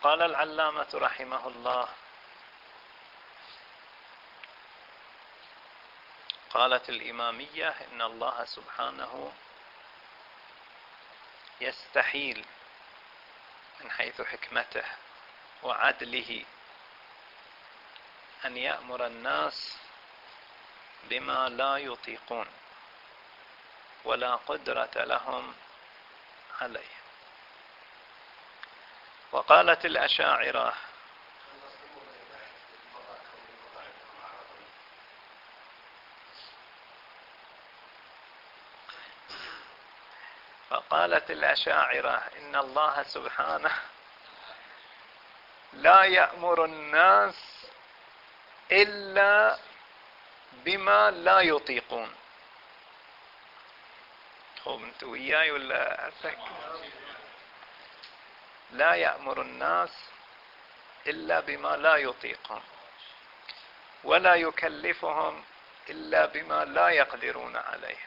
قال العلامة رحمه الله: قالت الإمامية إن الله سبحانه يستحيل من حيث حكمته وعدله أن يأمر الناس بما لا يطيقون ولا قدرة لهم عليه. وقالت الأشاعرة: إن الله سبحانه لا يأمر الناس إلا بما لا يطيقون. هو انتوا وياي ولا أفك؟ لا يأمر الناس إلا بما لا يطيقون ولا يكلفهم إلا بما لا يقدرون عليه.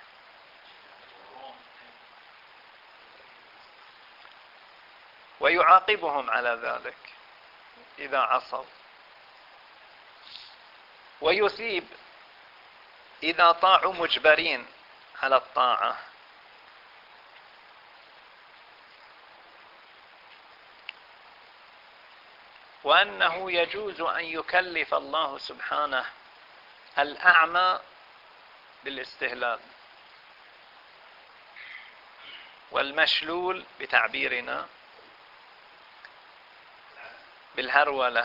ويعاقبهم على ذلك إذا عصوا، ويثيب إذا طاعوا مجبرين على الطاعة. وأنه يجوز أن يكلف الله سبحانه الأعمى بالاستهلال، والمشلول بتعبيرنا بالهرولة،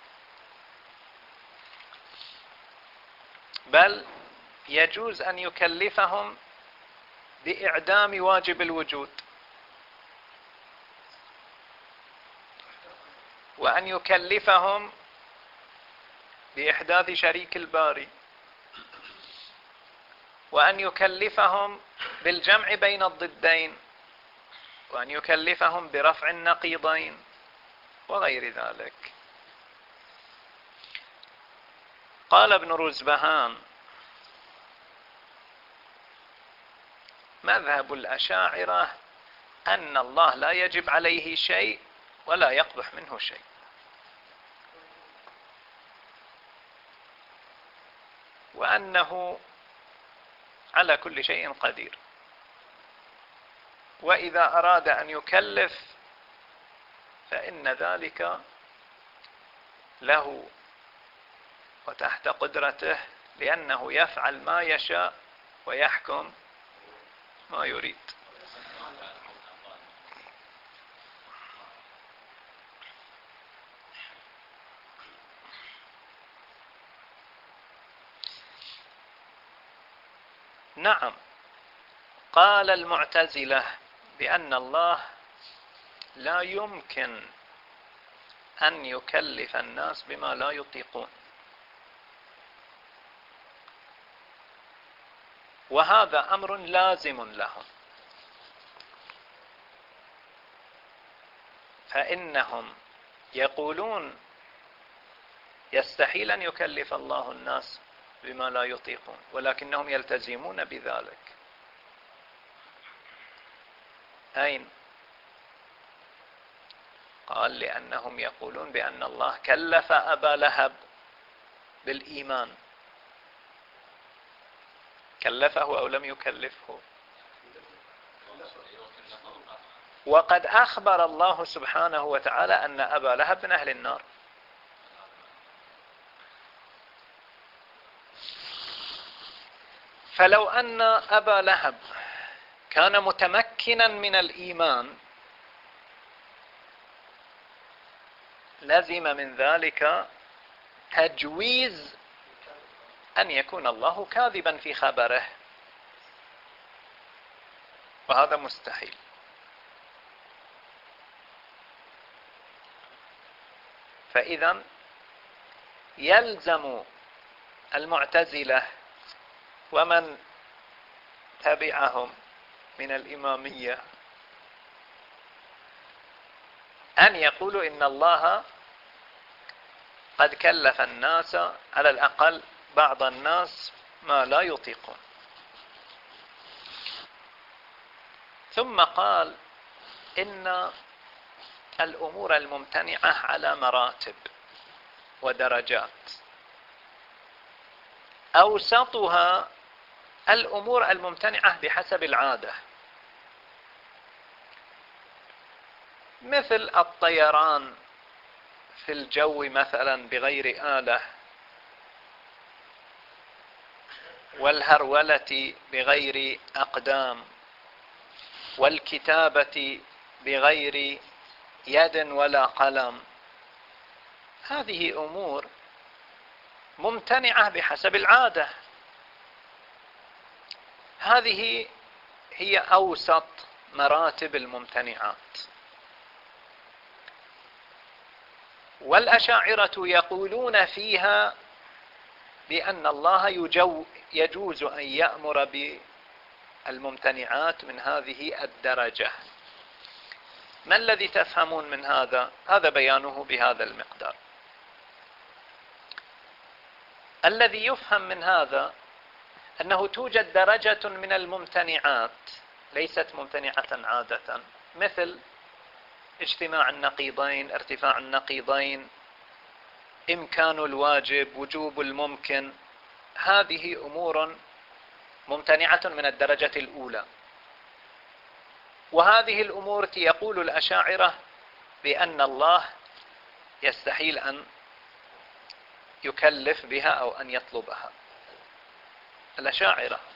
بل يجوز أن يكلفهم بإعدام واجب الوجود، وأن يكلفهم بإحداث شريك الباري، وأن يكلفهم بالجمع بين الضدين، وأن يكلفهم برفع النقيضين وغير ذلك. قال ابن رزبهان: مذهب الأشاعرة أن الله لا يجب عليه شيء ولا يقبح منه شيء، وأنه على كل شيء قدير، وإذا أراد أن يكلف فإن ذلك له وتحت قدرته، لأنه يفعل ما يشاء ويحكم ما يريد. نعم، قال المعتزلة بأن الله لا يمكن أن يكلف الناس بما لا يطيقون، وهذا أمر لازم لهم، فإنهم يقولون يستحيل أن يكلف الله الناس بما لا يطيقون، ولكنهم يلتزمون بذلك. أين؟ قال: لأنهم يقولون بأن الله كلف أبا لهب بالإيمان. كلفه أو لم يكلفه؟ وقد أخبر الله سبحانه وتعالى أن أبا لهب من أهل النار. فلو أن أبا لهب كان متمكنا من الإيمان لزم من ذلك تجويز أن يكون الله كاذبا في خبره، وهذا مستحيل. فإذا يلزم المعتزلة ومن تبعهم من الإمامية أن يقولوا إن الله قد كلف الناس، على الأقل بعض الناس، ما لا يطيقون. ثم قال: إن الأمور الممتنعة على مراتب ودرجات. أوسطها الأمور الممتنعة بحسب العادة، مثل الطيران في الجو مثلا بغير آلة، والهرولة بغير أقدام، والكتابة بغير يد ولا قلم. هذه أمور ممتنعة بحسب العادة. هذه هي أوسط مراتب الممتنعات. والأشاعرة يقولون فيها بأن الله يجوز أن يأمر بالممتنعات من هذه الدرجة. ما الذي تفهمون من هذا؟ هذا بيانه بهذا المقدار. الذي يفهم من هذا أنه توجد درجة من الممتنعات ليست ممتنعة عادة، مثل اجتماع النقيضين، ارتفاع النقيضين، إمكان الواجب، وجوب الممكن. هذه أمور ممتنعة من الدرجة الأولى. وهذه الأمور يقول الأشاعرة بأن الله يستحيل أن يكلف بها أو أن يطلبها. الأشاعرة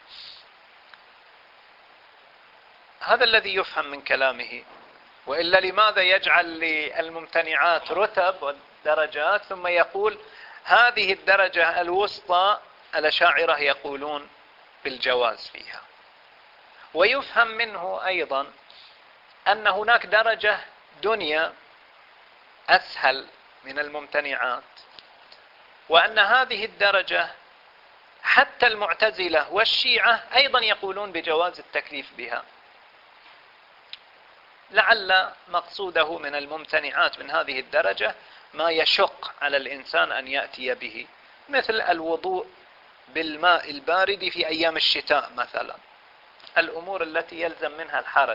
هذا الذي يفهم من كلامه. وإلا لماذا يجعل للممتنعات رتب ودرجات ثم يقول هذه الدرجة الوسطى الأشاعرة يقولون بالجواز فيها؟ ويفهم منه أيضا أن هناك درجة دنيا أسهل من الممتنعات، وأن هذه الدرجة حتى المعتزلة والشيعة أيضا يقولون بجواز التكليف بها. لعل مقصوده من الممتنعات من هذه الدرجة ما يشق على الإنسان أن يأتي به، مثل الوضوء بالماء البارد في أيام الشتاء مثلا، الأمور التي يلزم منها الحرج.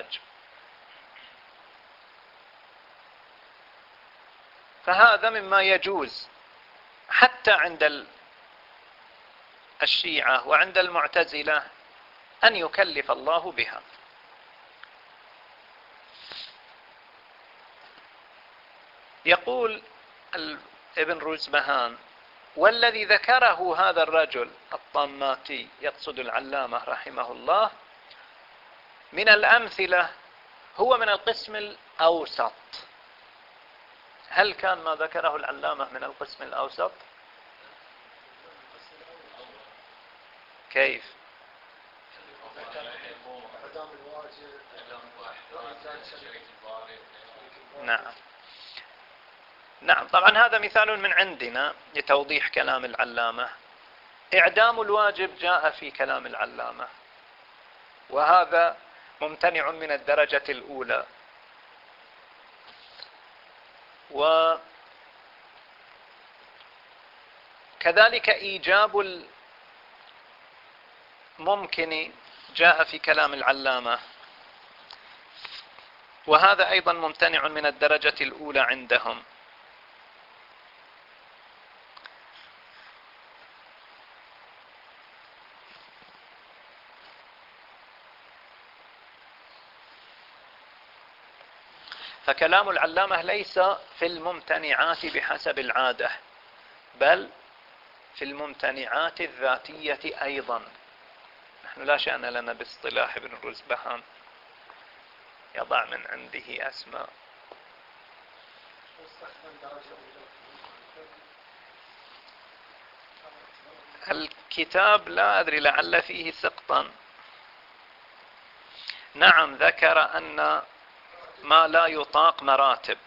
فهذا مما يجوز حتى عند الشيعة وعند المعتزلة أن يكلف الله بها. يقول ابن روزبهان: والذي ذكره هذا الرجل الطاماتي، يقصد العلامة رحمه الله، من الأمثلة هو من القسم الأوسط. هل كان ما ذكره العلامة من القسم الأوسط؟ كيف؟ نعم طبعا هذا مثال من عندنا لتوضيح كلام العلامة. إعدام الواجب جاء في كلام العلامة، وهذا ممتنع من الدرجة الأولى. وكذلك إيجاب الممكن جاء في كلام العلامة، وهذا أيضا ممتنع من الدرجة الأولى عندهم. فكلام العلامة ليس في الممتنعات بحسب العادة، بل في الممتنعات الذاتية أيضا. نحن لا شأن لنا باصطلاح ابن روزبهان، يضع من عنده أسماء. الكتاب لا أدري لعل فيه سقطا. نعم ذكر أن ما لا يطاق مراتب،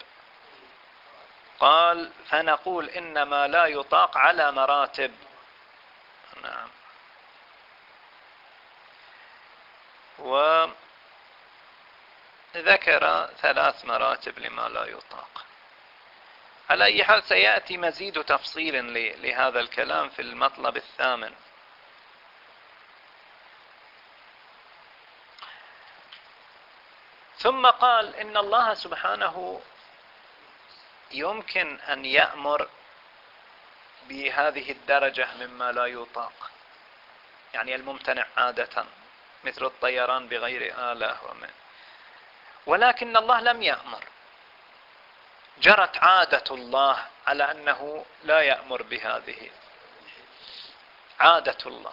قال فنقول إن ما لا يطاق على مراتب. نعم. وذكر 3 مراتب لما لا يطاق. على أي حال سيأتي مزيد تفصيل لهذا الكلام في المطلب الثامن. ثم قال إن الله سبحانه يمكن أن يأمر بهذه الدرجة مما لا يطاق، يعني الممتنع عادة مثل الطيران بغير آلة ولكن الله لم يأمر، جرت عادة الله على أنه لا يأمر بهذه، عادة الله.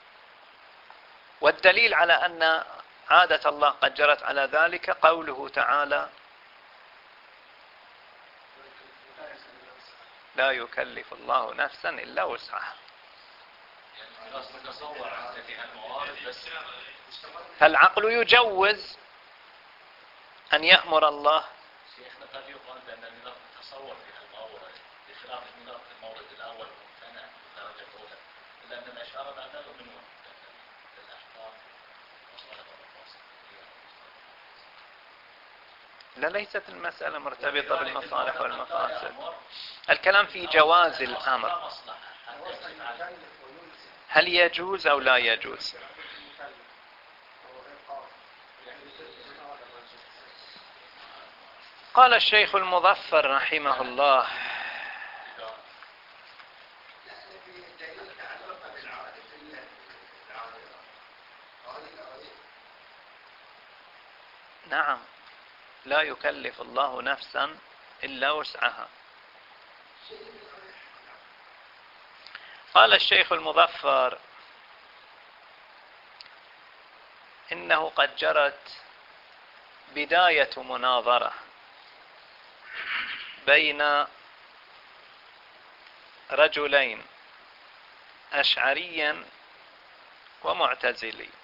والدليل على أن عادة الله قد جرت على ذلك قوله تعالى: لا يكلف الله نفسا إلا وسعها. فالعقل يجوز أن يأمر الله. شيخنا قد يقال بأن النظام تصور في المورد بخلاف النظام في المورد الأول ممتنع بالدرجة الأولى، إلا أن الأشعار بعده من الأحكام لا، ليست المسألة مرتبطة بالمصالح والمفاسد، الكلام في جواز الأمر، هل يجوز أو لا يجوز. قال الشيخ المظفر رحمه الله: نعم، لا يكلف الله نفسا إلا وسعها. قال الشيخ المظفر: إنه قد جرت بداية مناظرة بين رجلين أشعري ومعتزلي،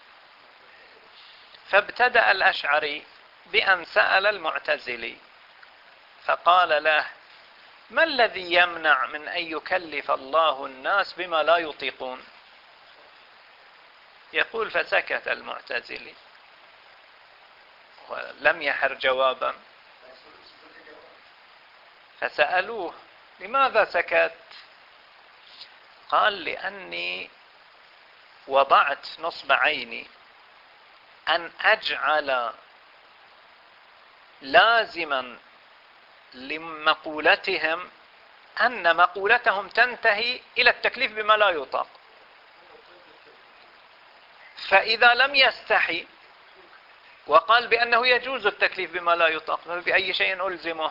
فابتدأ الأشعري بأن سأل المعتزلي فقال له: ما الذي يمنع من أن يكلف الله الناس بما لا يطيقون؟ يقول: فسكت المعتزلي ولم يحر جوابا، فسألوه: لماذا سكت؟ قال: لأني وضعت نصب عيني أن أجعل لازما لمقولتهم أن مقولتهم تنتهي إلى التكليف بما لا يطاق، فإذا لم يستحي وقال بأنه يجوز التكليف بما لا يطاق، فبأي شيء ألزمه؟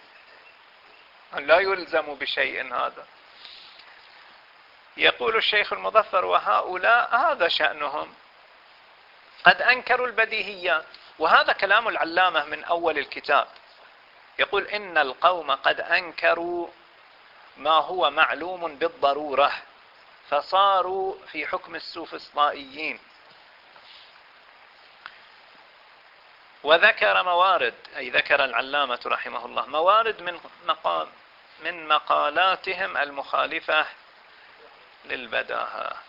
لا يلزم بشيء هذا. يقول الشيخ المظفر: وهؤلاء هذا شأنهم، قد أنكروا البديهيات. وهذا كلام العلامة من أول الكتاب، يقول: إن القوم قد أنكروا ما هو معلوم بالضرورة فصاروا في حكم السوفسطائيين. وذكر موارد، أي ذكر العلامة رحمه الله موارد من مقالاتهم المخالفة للبداهة.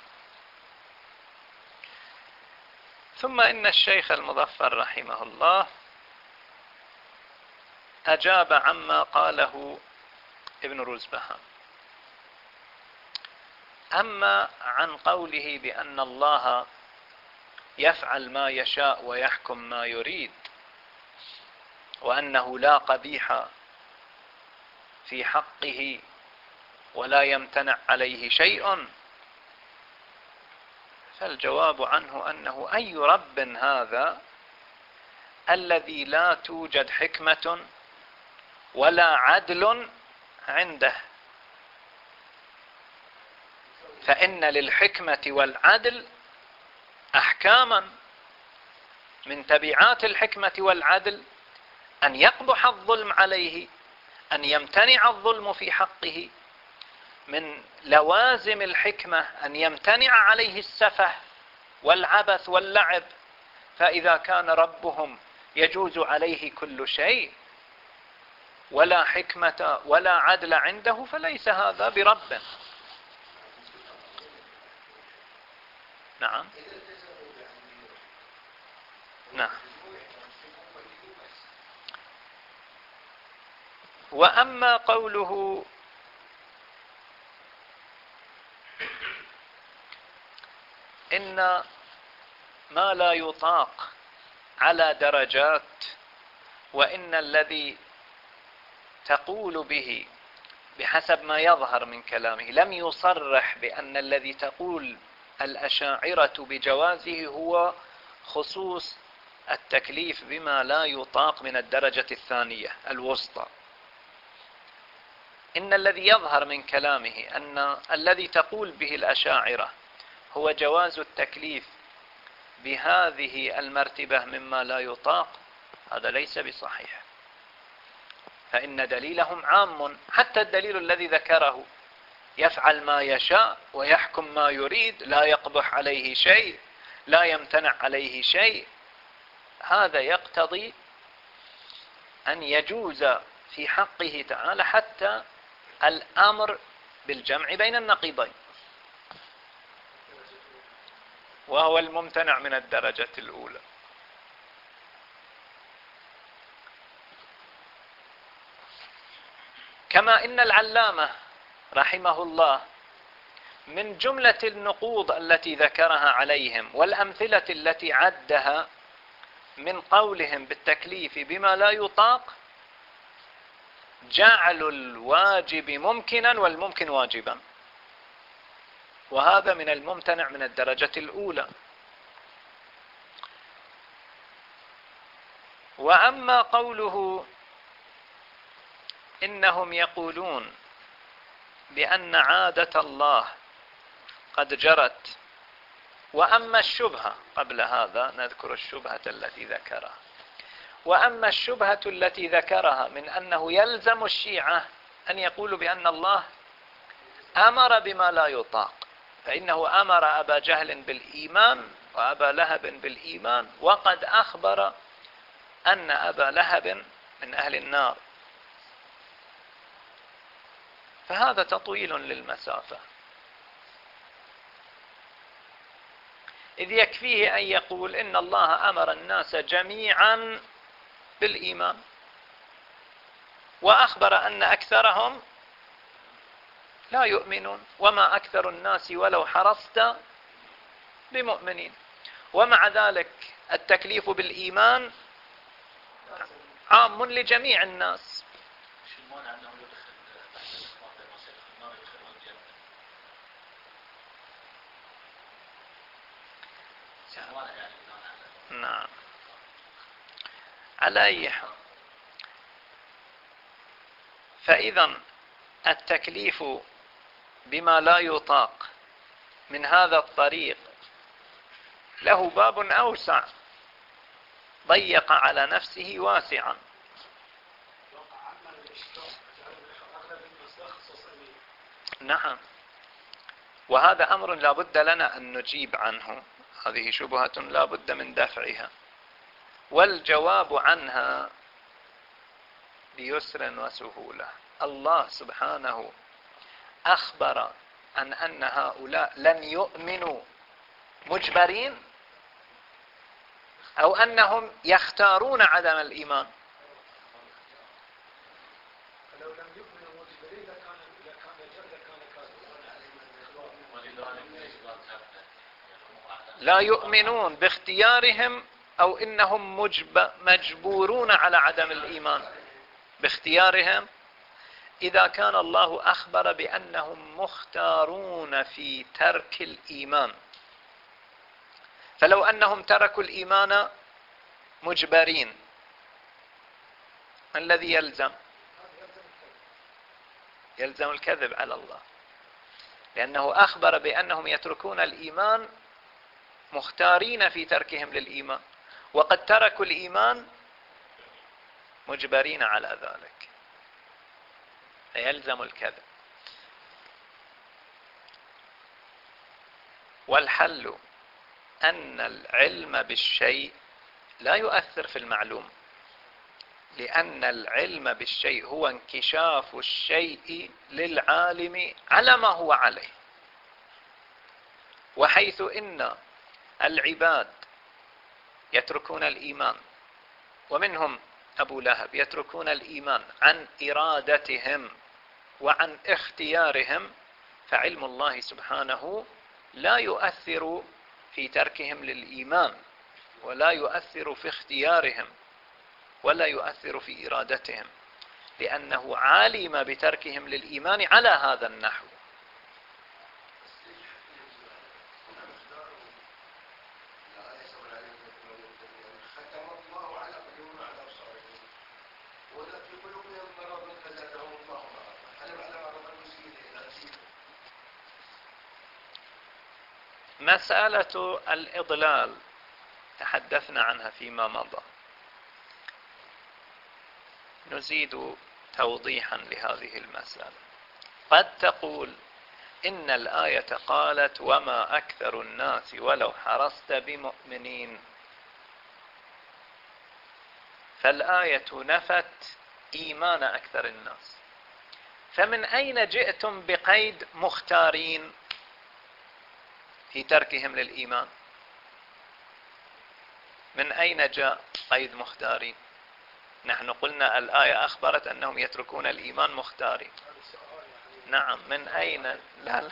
ثم إن الشيخ المظفر رحمه الله أجاب عما قاله ابن روزبهام. أما عن قوله بأن الله يفعل ما يشاء ويحكم ما يريد وأنه لا قبيح في حقه ولا يمتنع عليه شيء، فالجواب عنه أنه أي رب هذا الذي لا توجد حكمة ولا عدل عنده؟ فإن للحكمة والعدل أحكاما، من تبعات الحكمة والعدل أن يقبح الظلم عليه، أن يمتنع الظلم في حقه، من لوازم الحكمة أن يمتنع عليه السفه والعبث واللعب. فإذا كان ربهم يجوز عليه كل شيء ولا حكمة ولا عدل عنده فليس هذا برب. نعم نعم. وأما قوله إن ما لا يطاق على درجات، وإن الذي تقول به بحسب ما يظهر من كلامه، لم يصرح بأن الذي تقول الأشاعرة بجوازه هو خصوص التكليف بما لا يطاق من الدرجة الثانية الوسطى. إن الذي يظهر من كلامه أن الذي تقول به الأشاعرة هو جواز التكليف بهذه المرتبة مما لا يطاق، هذا ليس بصحيح، فإن دليلهم عام، حتى الدليل الذي ذكره يفعل ما يشاء ويحكم ما يريد، لا يقبح عليه شيء، لا يمتنع عليه شيء، هذا يقتضي أن يجوز في حقه تعالى حتى الأمر بالجمع بين النقيضين، وهو الممتنع من الدرجة الأولى. كما إن العلامة رحمه الله من جملة النقوض التي ذكرها عليهم والأمثلة التي عدها من قولهم بالتكليف بما لا يطاق جعل الواجب ممكنا والممكن واجبا، وهذا من الممتنع من الدرجة الأولى. وأما قوله إنهم يقولون بأن عادة الله قد جرت، وأما الشبهة، قبل هذا نذكر الشبهة التي ذكرها، وأما الشبهة التي ذكرها من أنه يلزم الشيعة أن يقولوا بأن الله أمر بما لا يطاق، فإنه أمر أبا جهل بالإيمان وأبا لهب بالإيمان، وقد أخبر أن أبا لهب من أهل النار، فهذا تطويل للمسافة، إذ يكفيه أن يقول إن الله أمر الناس جميعا بالإيمان، وأخبر أن أكثرهم لا يؤمنون، وما أكثر الناس ولو حرصت بمؤمنين، ومع ذلك التكليف بالإيمان عام لجميع الناس. نعم، على أي حال، فإذا التكليف بما لا يطاق من هذا الطريق له باب أوسع، ضيق على نفسه واسعا. نعم، وهذا أمر لا بد لنا أن نجيب عنه، هذه شبهة لا بد من دفعها، والجواب عنها بيسر وسهولة. الله سبحانه أخبر أن هؤلاء لن يؤمنوا مجبرين، أو أنهم يختارون عدم الإيمان. لا يؤمنون باختيارهم، أو إنهم مجبورون على عدم الإيمان باختيارهم، إذا كان الله أخبر بأنهم مختارون في ترك الإيمان. فلو أنهم تركوا الإيمان مجبرين، ما الذي يلزم؟ يلزم الكذب على الله، لأنه أخبر بأنهم يتركون الإيمان مختارين في تركهم للإيمان، وقد تركوا الإيمان مجبرين على ذلك، فيلزم الكذب. والحل أن العلم بالشيء لا يؤثر في المعلوم، لأن العلم بالشيء هو انكشاف الشيء للعالم على ما هو عليه، وحيث إن العباد يتركون الإيمان، ومنهم أبو لهب يتركون الإيمان عن إرادتهم وعن اختيارهم، فعلم الله سبحانه لا يؤثر في تركهم للإيمان، ولا يؤثر في اختيارهم، ولا يؤثر في إرادتهم، لأنه علم بتركهم للإيمان على هذا النحو. مسألة الإضلال تحدثنا عنها فيما مضى، نزيد توضيحا لهذه المسألة. قد تقول إن الآية قالت وما أكثر الناس ولو حرصت بمؤمنين، فالآية نفت إيمان أكثر الناس، فمن أين جئتم بقيد مختارين في تركهم للإيمان؟ من أين جاء قيد مختارين؟ نحن قلنا الآية أخبرت أنهم يتركون الإيمان مختارين. نعم، من أين؟ لا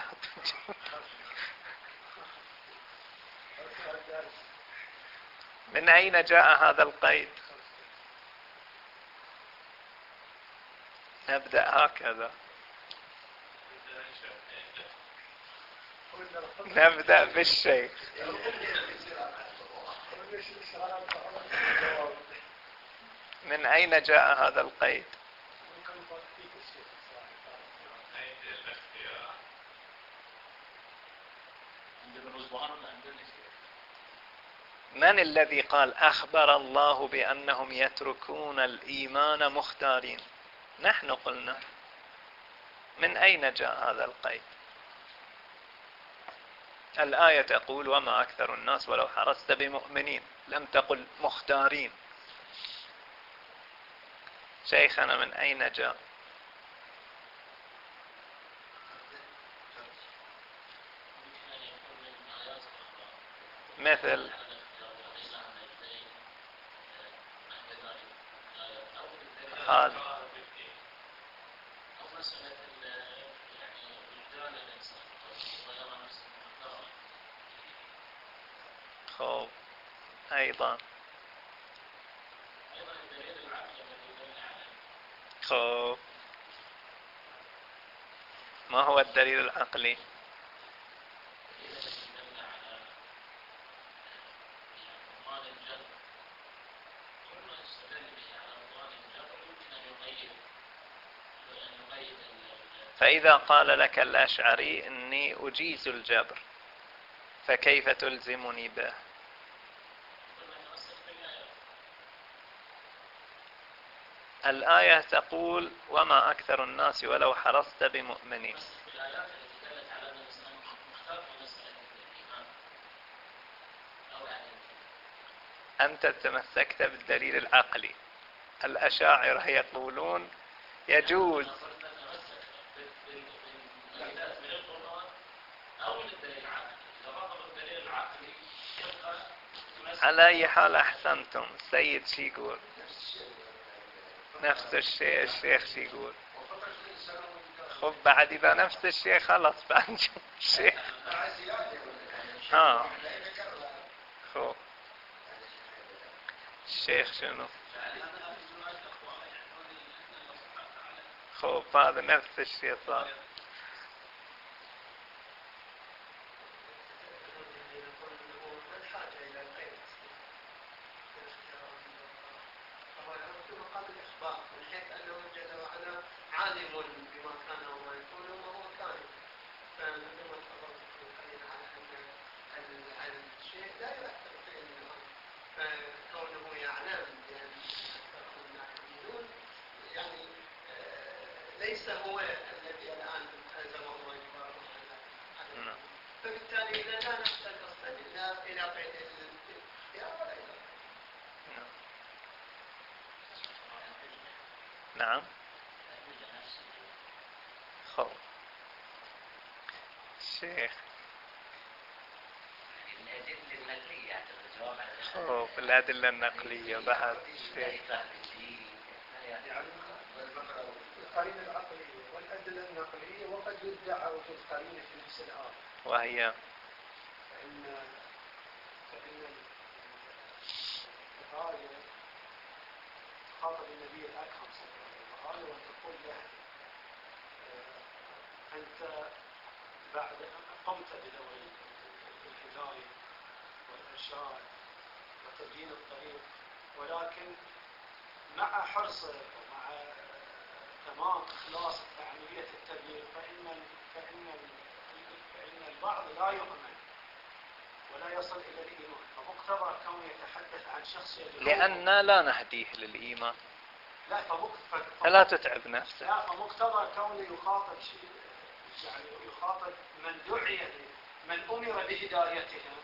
من أين جاء هذا القيد؟ نبدأ هكذا، نبدأ بالشيخ. من أين جاء هذا القيد؟ من الذي قال أخبر الله بأنهم يتركون الإيمان مختارين؟ نحن قلنا. من أين جاء هذا القيد؟ الآية تقول وما أكثر الناس ولو حرصت بمؤمنين، لم تقل مختارين. شيخنا من أين جاء؟ مثل هذا. خب أيضا خب ما هو الدليل العقلي؟ فإذا قال لك الأشعري إني أجيز الجبر فكيف تلزمني به؟ الآية تقول وما أكثر الناس ولو حرصت بمؤمنين. أنت تمسكت بالدليل العقلي، الأشاعرة يقولون يجوز. على أي حال أحسنتم. السيد شي يقول؟ نفس الشيء. الشيخ شي يقول؟ خب بعد إذا نفس الشيء خلص بعد الشيخ. خب الشيخ شنو؟ خب هذا نفس الشيء صار. ليس هو الذي الآن ألزمه الله يبارك وتعالى. فبالتالي إذا لا نحتاج أصلا إلى قيد الاختيار ولا إلى. نعم. خب الشيخ. الأدلة النقلية الجواب على خب الأدلة النقلية بعد الشيخ. القرينة العقلية والأدلة النقلية، وقد يدعى وجود قرينة في نفس الآية وهي فإن الآية تخاطب النبي الأكرم صلى الله عليه وآله وأن تقول له أنت بعد أن قمت بدور الهداية والإرشاد وتبيين الطريق، ولكن مع حرصك ومع تمام إخلاصك في عملية التبليغ فإن البعض لا يؤمن ولا يصل إلى الإيمان، فمقتضى كونه يتحدث عن شخص لأننا لا نهديه للإيمان. لا فلا تتعب نفسك. لا، فمقتضى كونه يخاطب شيء، يعني يخاطب من دعي من أمر بهدايتهم،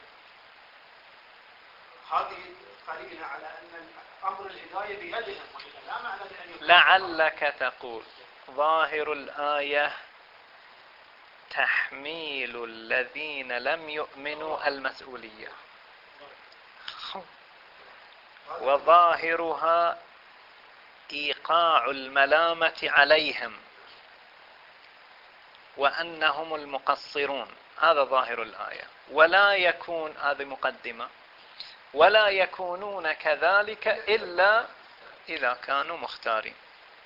هذه قرينة على أن أمر الهداية بيدهم، وإلا لا معنى لأن لعلك تقول ظاهر الآية تحميل الذين لم يؤمنوا المسؤولية، وظاهرها إيقاع الملامة عليهم وأنهم المقصرون، هذا ظاهر الآية. ولا يكون، هذه مقدمة، ولا يكونون كذلك إلا إذا كانوا مختارين.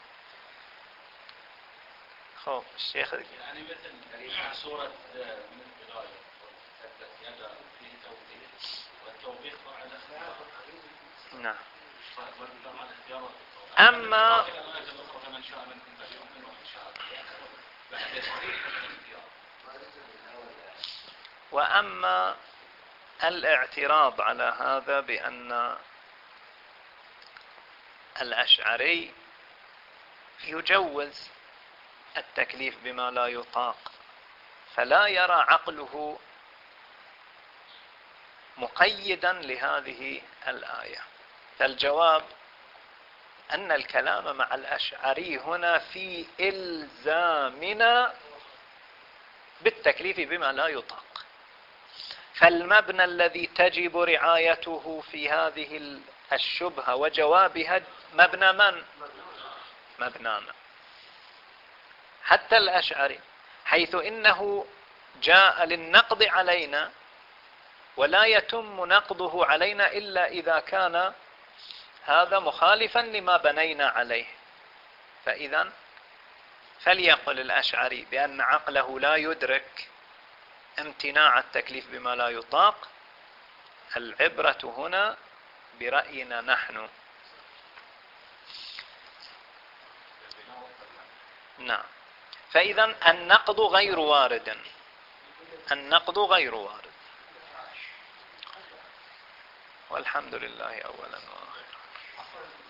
خب الشيخ يعني مثل سورة من البداية تبت يدا فيه توبيخ، والتوبيخ مع الاختيار. نعم. مع الاختيار. أما فمن شاء منكم فليؤمن ومن شاء فليكفر بعد تصريح الاختيار. وأما الاعتراض على هذا بأن الأشعري يجوز التكليف بما لا يطاق، فلا يرى عقله مقيدا لهذه الآية. فالجواب أن الكلام مع الأشعري هنا في إلزامنا بالتكليف بما لا يطاق. فالمبنى الذي تجب رعايته في هذه الشبهة وجوابها مبنى من؟ مبنانا. حتى الأشعري حيث إنه جاء للنقض علينا، ولا يتم نقضه علينا إلا إذا كان هذا مخالفا لما بنينا عليه. فإذا فليقل الأشعري بأن عقله لا يدرك امتناع التكليف بما لا يطاق. العبرة هنا برأينا نحن. نعم. فإذا النقض غير وارد، النقض غير وارد. والحمد لله أولا وآخرا.